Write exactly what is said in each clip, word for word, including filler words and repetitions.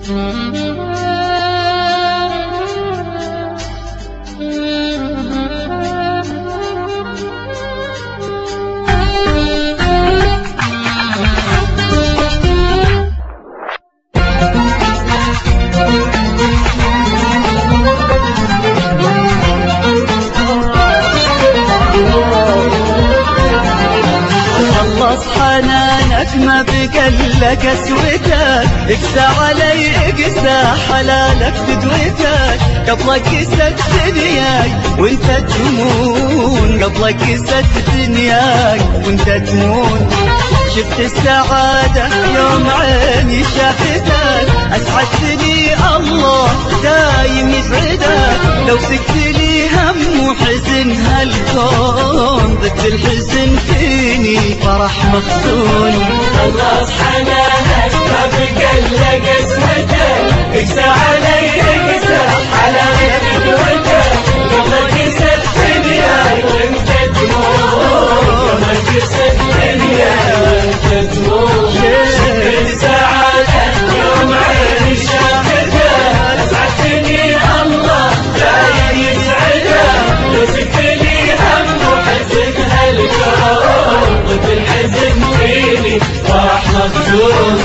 حنانك ما بقلك اسوتك، اقسى علي اقسى حلالك فدوتك، قبلك قست دنياي وانت تمون، قبلك قست دنياي وانت تمون. شفت السعادة يوم عيني شافتك، اسعدتني الله دايم يسعدك، لو سكت لي هم وحزن هالكون، ضد الحزن فيني فرح مخزون. خلص حنانك ما بقلك اسمتك، اقسى علي اقسى حلالك فدوتك، قبلك قست دنياي وانت تمون، قبلك قست دنياي وانت تمون. شفت السعادة يوم عيني شافتك، اسعدتني الله دايم يسعدك، لو سكت لي هم وحزن هالكون، ضد الحزن فيني فرح مخزون.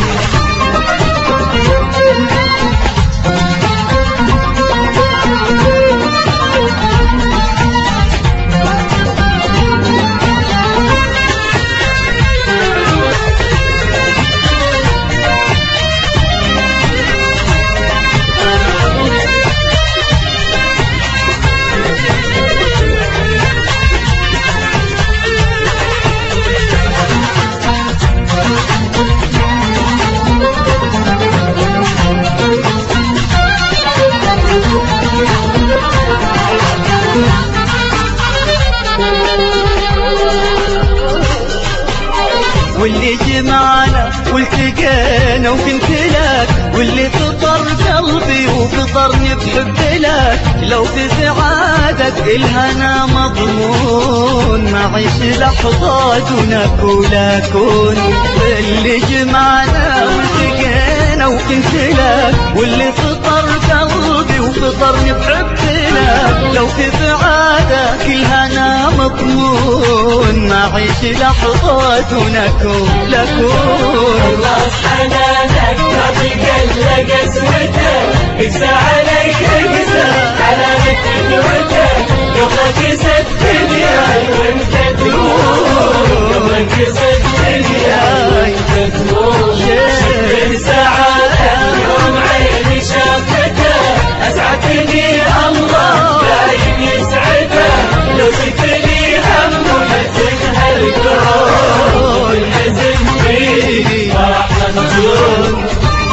واللي جمعنا والتقينا وكنت لك، واللي فطر قلبي وفطرني بحب لك، لو في سعادك الهنا مضمون، ما عيش لحظة دونك ولا كون. اللي جمعنا والتقينا وكنت لك، واللي فطر قلبي وفطرني بحب لك، لو في سعادك الهنا مضمون، ما عيش لحظة دونك ولا كون. خلص حنانك ما بقلك اسمتك، اقسى علي اقسى حلالك فدوتك، قبلك قست دنياي وانت تمون، قبلك قست دنياي وانت تمون. شفت السعادة يوم عيني شافتك، اسعدتني الله دايم يسعدك، لو سكت لي هم وحزن هالكون، الحزن فيني فرح مخزون.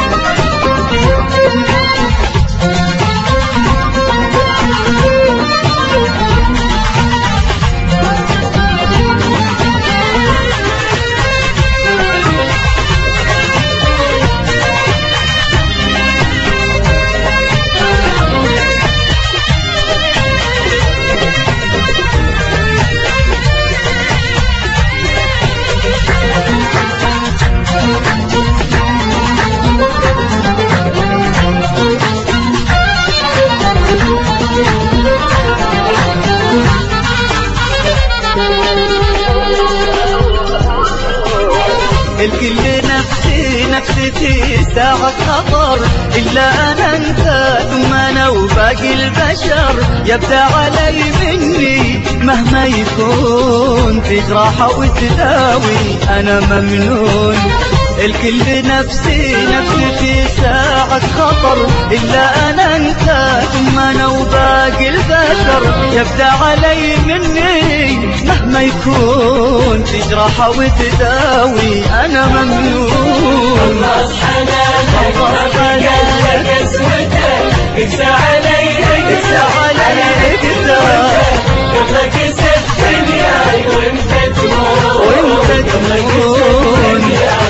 الكل نفسي نفسيتي ساعة خطر، إلا أنا أنت ثم أنا وباقي البشر، يبدأ علي مني مهما يكون، في جراحة وتداوي أنا ممنون. الكل نفسي نفسيتي ساعة خطر، إلا أنا أنت ثم أنا وباقي البشر، يبدأ علي مني مهما يكون، في جراحة وتداوي أنا ممنون. خلص حنانك ما بقلك اسمتك، اقسى علي اقسى حلالك فدوتك، قبلك قست دنياي وانت تمون، وانت تمون.